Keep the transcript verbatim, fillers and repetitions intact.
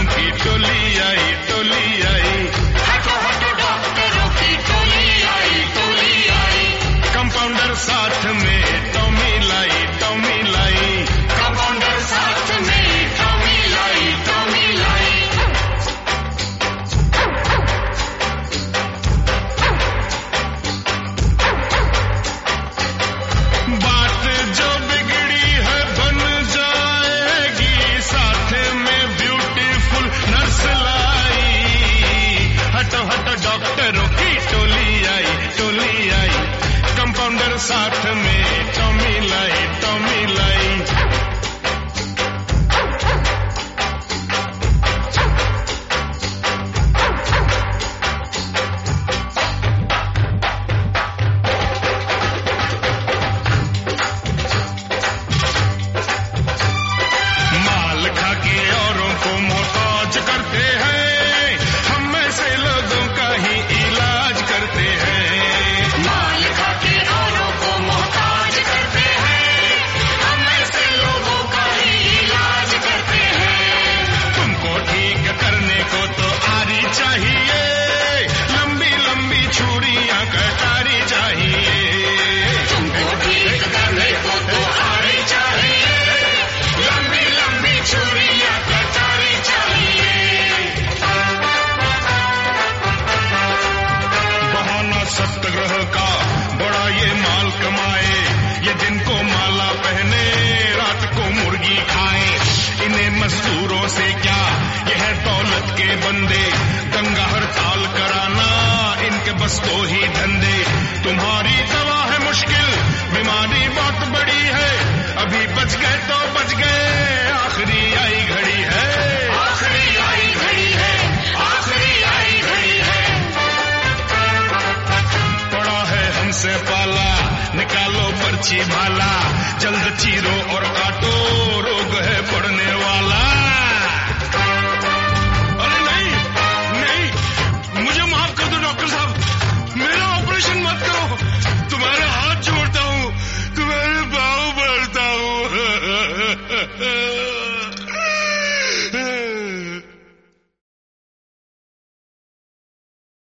की टोली आई, टोली आई, हटो हटो डॉक्टरों की टोली आई, टोली आई। कंपाउंडर साथ में टॉमी लाई, टॉमी लाई, कंपाउंडर साथ में टॉमी लाई, टॉमी लाई। बात जो बिगड़ी है बन जाएगी, साथ में ब्यूटीफुल नर्स लाई। हटो हटो डॉक्टरों की टोली आई, टोली आई, कंपाउंडर साथ में टॉमी लाई, टॉमी लाई। माल खा के औरों को मोहताज करते हैं, हम ऐसे लोगों का ही इलाज करते हैं। माल खा के औरों को मोहताज करते हैं, हम ऐसे लोगों का ही इलाज करते हैं। तुमको ठीक करने को तो आरी चाहिए, लंबी लंबी छुरियां कटारी चाहिए। तुमको ठीक करने को तो आरी चाहिए, लंबी लंबी छुरियां कटारी चाहिए। बहाना सत्याग्रह का बड़ा ये माल कमाए, ये दिन को माला पहने रात को मुर्गी खाए। इन्हें मजदूरों से क्या, ये है दौलत के बंदे, दंगा हड़ताल कराना इनके बस को ही धंधे। तुम्हारी दवा है मुश्किल, बीमारी बहुत बड़ी है, अभी बच गए तो बच गए, आखिरी आई घड़ी है, आखिरी आई घड़ी है, आखिरी आई घड़ी है। पड़ा है हमसे पाला, निकालो पर्ची भाला, जल्द चीरो और काटो, रोग है पड़ने वाला।